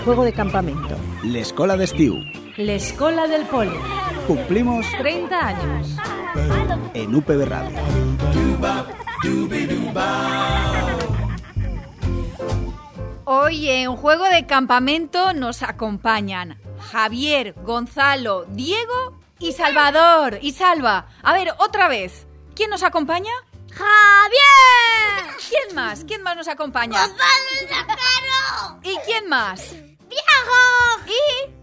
juego de campamento. L'escola d'estiu. L'escola del poli. Cumplimos 30 años. En UPV Radio. Hoy en Juego de Campamento nos acompañan Javier, Gonzalo, Diego y Salvador. Y Salva, a ver, otra vez. ¿Quién nos acompaña? ¡Javier! ¿Quién más? ¿Quién más nos acompaña? ¡Gonzalo y Zacaro! ¿Y quién más? ¡Diego! ¿Y?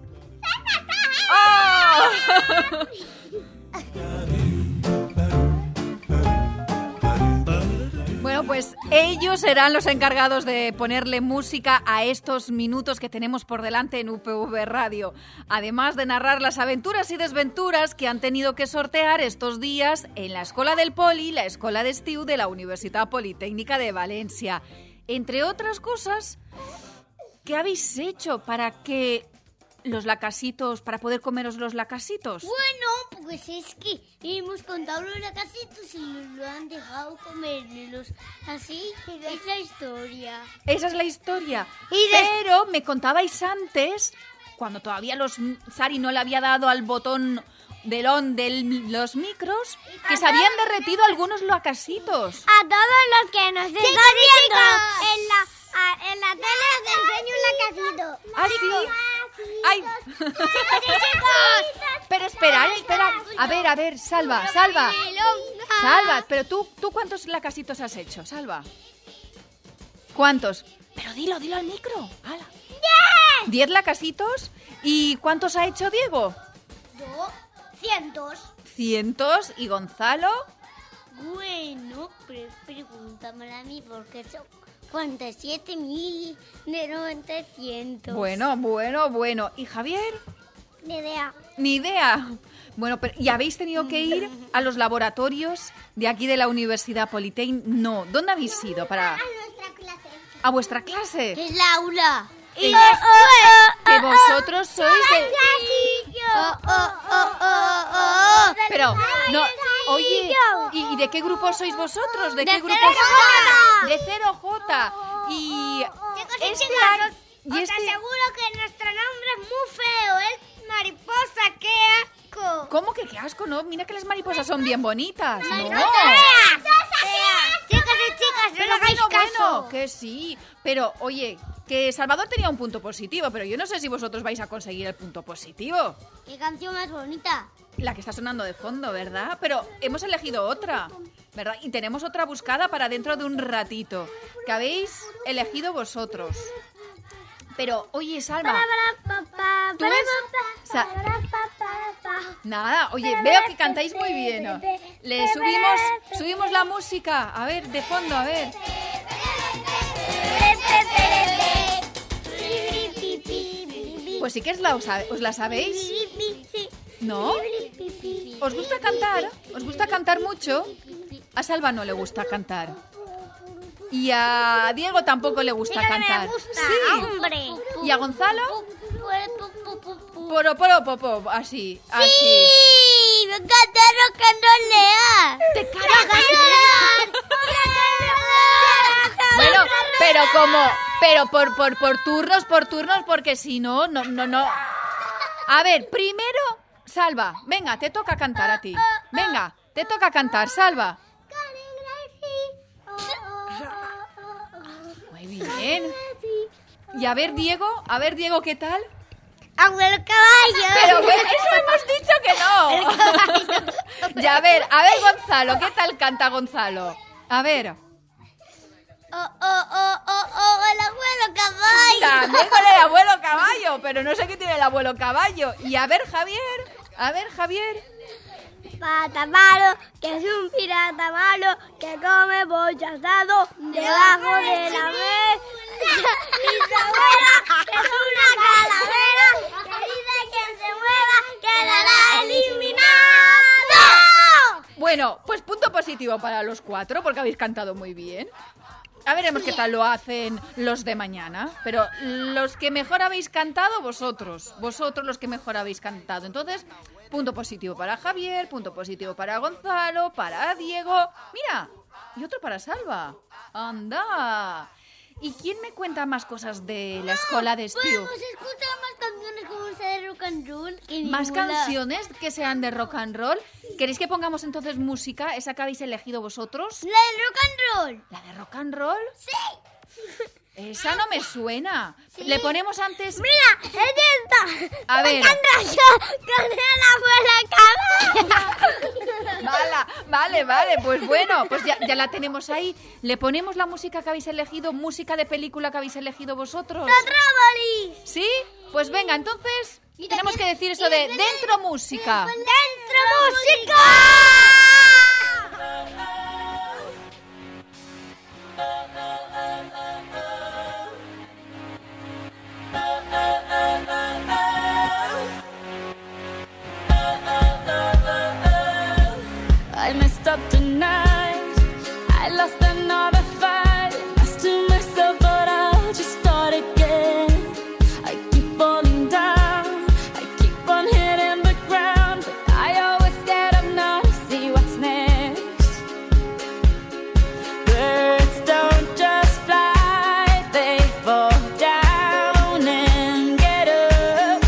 ¡Oh! Bueno, pues ellos serán los encargados de ponerle música a estos minutos que tenemos por delante en UPV Radio, además de narrar las aventuras y desventuras que han tenido que sortear estos días en la Escola del Poli, la Escola d'Estiu de la Universitat Politécnica de Valencia. Entre otras cosas, ¿qué habéis hecho para que los lacasitos, para poder comeros los lacasitos? Bueno, pues es que hemos contado los lacasitos y nos lo han dejado comérnoslos. Así es la historia. Esa es la historia. Y Pero me contabais antes, cuando todavía Sari no le había dado al botón del on de los micros, que se habían derretido algunos lacasitos. A todos los que nos están viendo en la tele os enseño un lacasito. ¿Ah, sí? ¡Ay! Pero espera. A ver, Salva, pero tú ¿cuántos lacasitos has hecho, Salva? ¿Cuántos? Pero dilo al micro. ¡Hala! 10 lacasitos. ¿Y cuántos ha hecho Diego? Yo, 100. 100. ¿Y Gonzalo? Bueno, pregúntamelo a mí porque son 47.900. Bueno. ¿Y Javier? Ni idea. Bueno, pero ¿y habéis tenido que ir a los laboratorios de aquí de la Universidad Politécnica? No. ¿Dónde habéis ido para...? A nuestra clase. ¿A vuestra clase? Es la aula. Y que vosotros sois de... Pero, no, oye, ¿y de qué grupo sois vosotros? ¿De qué grupo sois? De 0J. Y este año... Os aseguro que nuestro nombre es muy feo, es mariposa, qué asco. ¿Cómo que qué asco? No, mira que las mariposas son bien bonitas. No. Chicas y chicas, no hagáis caso. Bueno, que sí. Pero, oye, que Salvador tenía un punto positivo, pero yo no sé si vosotros vais a conseguir el punto positivo. ¿Qué canción más bonita? La que está sonando de fondo, ¿verdad? Pero hemos elegido otra, ¿verdad? Y tenemos otra buscada para dentro de un ratito, que habéis elegido vosotros. Pero, oye, Salva, ¿tú ves? Nada, oye, veo que cantáis muy bien, ¿no? Le subimos la música, a ver, de fondo, a ver. Pues sí que os la sabéis, ¿no? ¿Os gusta cantar? ¿Os gusta cantar mucho? A Salva no le gusta cantar. Y a Diego tampoco le gusta cantar. Me gusta, sí. hombre. ¿Y a Gonzalo? Poro, así. ¡Sí! ¡Me encanta rock and rollear! ¡Te cargas! Bueno, pero por turnos, porque si no. A ver, primero, Salva, venga, te toca cantar a ti. Venga, te toca cantar, Salva. Muy bien. Y a ver, Diego, ¿qué tal? ¡Abuelo caballo! Pero eso hemos dicho que no. Y a ver, Gonzalo, ¿qué tal canta Gonzalo? A ver. el abuelo caballo! También con el abuelo caballo, pero no sé qué tiene el abuelo caballo. Y a ver, Javier. Pata malo, que es un pirata malo, que come pollo asado debajo de la mesa. Y su abuela, que es una calavera, que dice que se mueva, que la hará eliminado. Bueno, pues punto positivo para los 4, porque habéis cantado muy bien. Ya veremos qué tal lo hacen los de mañana. Pero los que mejor habéis cantado, vosotros los que mejor habéis cantado. Entonces, punto positivo para Javier, punto positivo para Gonzalo, para Diego. Mira, y otro para Salva. ¡Anda! ¿Y quién me cuenta más cosas de la escuela de Stew? Podemos escuchar más canciones como esa de rock and roll. ¿Más canciones que sean de rock and roll? ¿Queréis que pongamos entonces música, esa que habéis elegido vosotros? La de rock and roll. ¿La de rock and roll? Sí. Esa no me suena. Sí. Le ponemos antes... Mira, es esta. A ver. Vale, pues bueno, pues ya la tenemos ahí. ¿Le ponemos la música que habéis elegido, música de película que habéis elegido vosotros? ¡Tróboli! ¿Sí? Pues venga, entonces tenemos que decir eso de dentro música. ¡Dentro música! I messed up tonight. I lost another fight. Lost to myself, but I'll just start again. I keep falling down. I keep on hitting the ground, but I always get up now to see what's next. Birds don't just fly, they fall down and get up.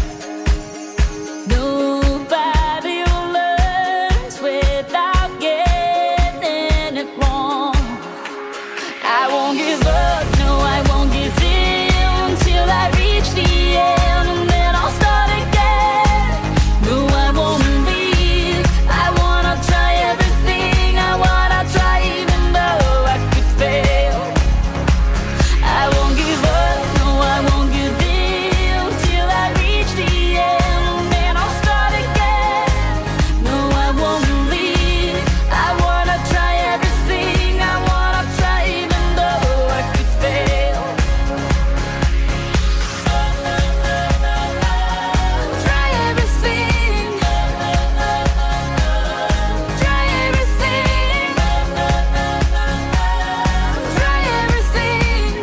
Nobody learns without getting it wrong. I won't give up, no, I won't give in till I reach the end, and then I'll start again. No, I won't leave. I wanna try everything. I wanna try even though I could fail. I won't give up, no, I won't give in till I reach the end, and then I'll start again. No, I won't leave. I wanna try everything. I wanna try even though I could fail. Try everything. Try everything. Try everything.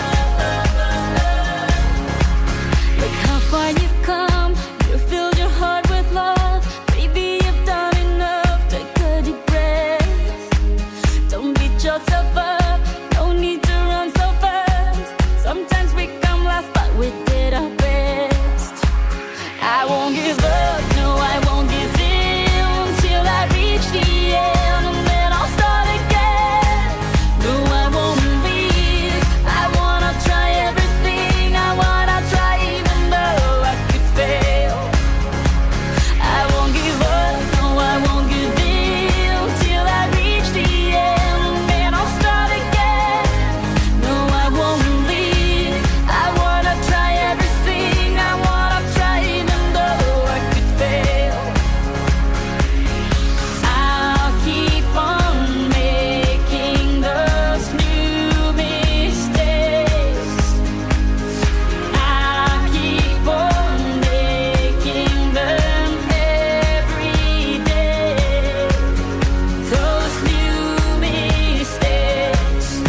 Look how far you've come. You filled your heart with love. Baby, you've done enough. Take a deep breath. Don't beat yourself up. No need to run so fast. Sometimes we come last, but we did our best. I won't give up. No, I won't give in till I reach the end, and then I'll start again. No, I won't leave. I wanna try everything. I wanna try even though I could fail. I won't give up. No, I won't give in till I reach the end, and then I'll start again. No, I won't leave. I wanna try everything. I wanna try even though I could fail. I'll keep on making those new mistakes. I'll keep on making them every day. Those new mistakes.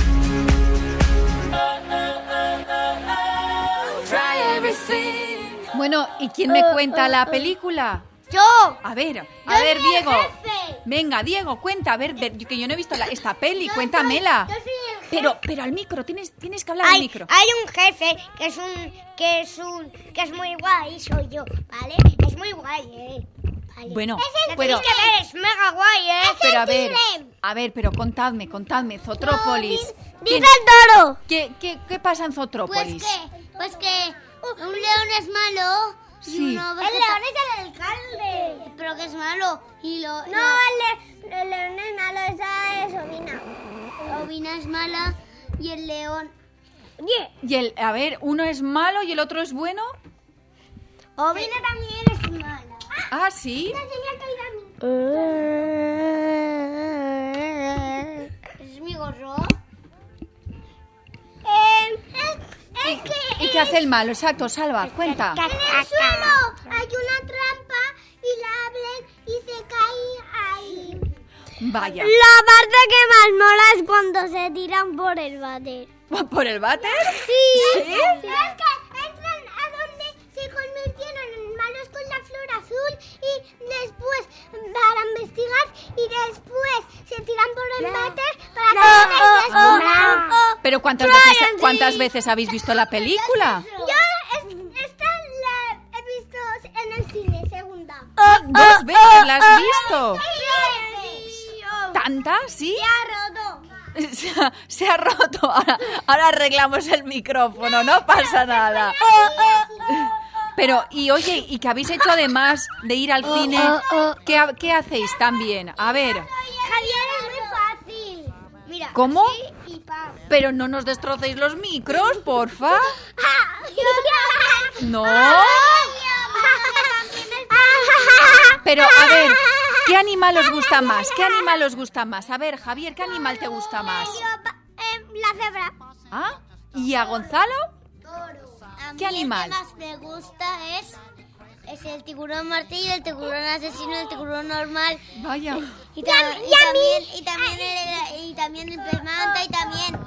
Try everything. Bueno, ¿y quién me cuenta la película? ¡Yo! A ver, soy el Diego. jefe. Venga, Diego, cuenta, a ver, que yo no he visto esta peli, cuéntamela. Yo soy el jefe. Pero al micro, tienes que hablar al micro. Hay un jefe que es muy guay, soy yo, ¿vale? Es muy guay, Vale. Bueno, Lo pero, tenéis que ver, es mega guay, pero a ver, pero contadme, Zotrópolis. ¡Dice el toro! ¿Qué pasa en Zotrópolis? Pues que un león es malo. Sí. El león es el alcalde. Pero que es malo. El león es malo, esa es Ovina. Ovina es mala y el león... Y a ver, uno es malo y el otro es bueno. Ovina también es mala. Ah, ¿sí? ¿Es mi gorro? ¿Y qué hace el malo? Exacto, Salva, cuenta. En el suelo hay una trampa y la abren y se cae ahí. Vaya. La parte que más mola es cuando se tiran por el váter. ¿Por el váter? Sí. ¿Sí? Es que entran a donde se convirtieron en malos con la flor azul y después para investigar y después se tiran por el váter para que se Pero ¿cuántas veces habéis visto la película? Esta la he visto en el cine, segunda. 2 veces la has visto. Sí. ¿Tantas? ¿Sí? Se ha roto. Se ha roto. Ahora arreglamos el micrófono, no pasa nada. Pero, y oye, ¿y qué habéis hecho además de ir al cine? ¿Qué hacéis también? A ver. Javier, es muy fácil. Mira, ¿Cómo? así y pam. Pero no nos destrocéis los micros, porfa. No. Pero, a ver, ¿qué animal os gusta más? ¿Qué animal os gusta más? A ver, Javier, ¿qué animal te gusta más? La cebra. ¿Ah? ¿Y a Gonzalo? ¿Qué animal? El que más me gusta es el tiburón martillo, el tiburón asesino, el tiburón normal. Vaya. Y también el pez manta y también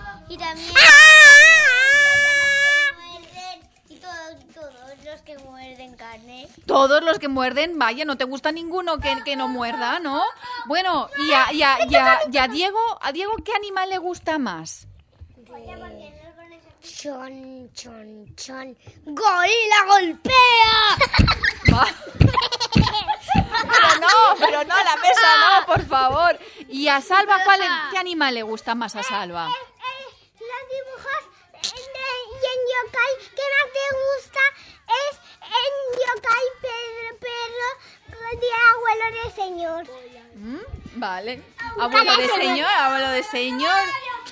y todos los que muerden carne. Todos los que muerden, vaya, no te gusta ninguno que no muerda, ¿no? Bueno, y a Diego, ¿qué animal le gusta más? Chon. ¡Gorila golpea! Pero no, a la mesa no, por favor. Y a Salva, ¿qué animal le gusta más a Salva? Los dibujos y en yokai que más te gusta es en yokai perro de abuelo de señor. Vale. Abuelo de señor.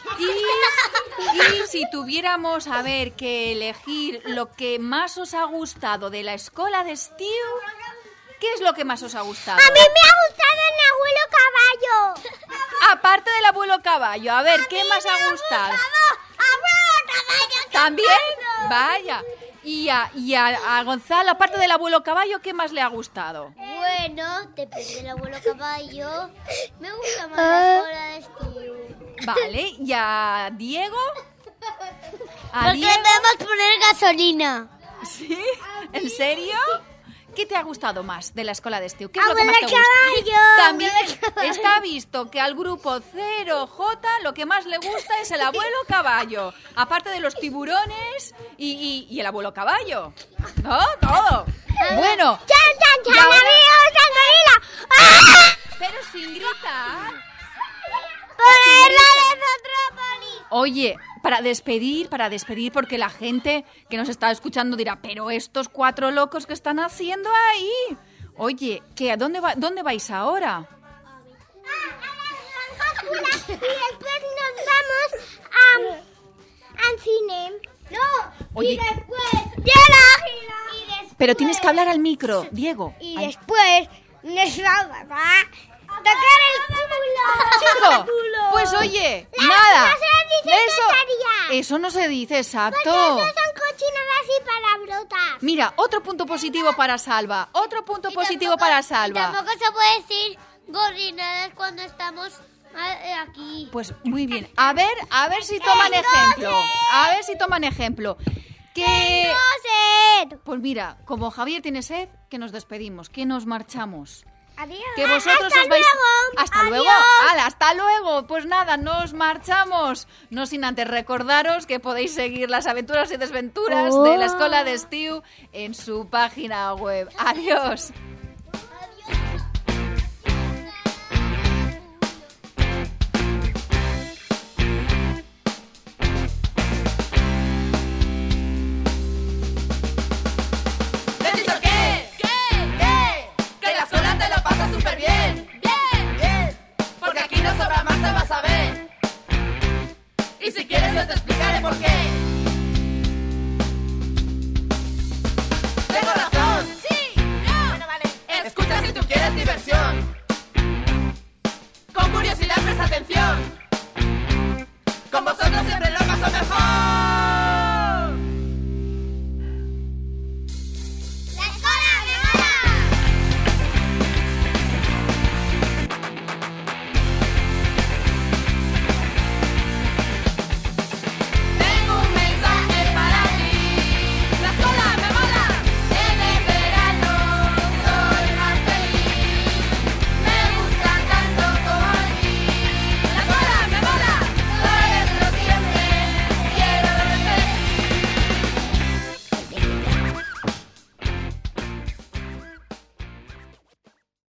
Y si tuviéramos, a ver, que elegir lo que más os ha gustado de la escuela de Stew, ¿qué es lo que más os ha gustado? A mí me ha gustado el abuelo caballo. Aparte del abuelo caballo, a ver, ¿qué más ha gustado? Abuelo caballo. ¿También? Vaya. Y a Gonzalo, aparte del abuelo caballo, ¿qué más le ha gustado? Bueno, depende del abuelo caballo. Me gusta más la escuela de Stew. Vale, ¿y a Diego? Porque le podemos poner gasolina. ¿Sí? ¿En serio? ¿Qué te ha gustado más de la escuela de Stew? ¿Qué es lo que más te gusta? También está visto que al grupo 0J lo que más le gusta es el abuelo caballo. Aparte de los tiburones y el abuelo caballo. ¿No? Todo. Bueno. ¡Chan, y ahora- ¡Ah! Pero sin gritar. Oye, para despedir, porque la gente que nos está escuchando dirá, pero estos 4 locos que están haciendo ahí. Oye, ¿a dónde vais ahora? Y después nos vamos al cine. No, Oye. y después... Pero tienes que hablar al micro, Diego. Y Ay, después nos vamos a tocar el culo. chico, pues oye, nada. No se dice tonterías. Eso no se dice, exacto. Porque eso son cochinadas y palabrotas. Mira, otro punto positivo para Salva. Otro punto positivo para Salva. Tampoco se puede decir gorrinadas cuando estamos aquí. Pues muy bien. A ver si toman ejemplo. A ver si toman ejemplo. Que... Pues mira, como Javier tiene sed, que nos despedimos, que nos marchamos. Adiós. Que vosotros Hasta os vais... luego. ¡Hasta luego! ¡Hala, hasta luego! Pues nada, nos marchamos. No sin antes recordaros que podéis seguir las aventuras y desventuras de la escuela de Stew en su página web. ¡Adiós!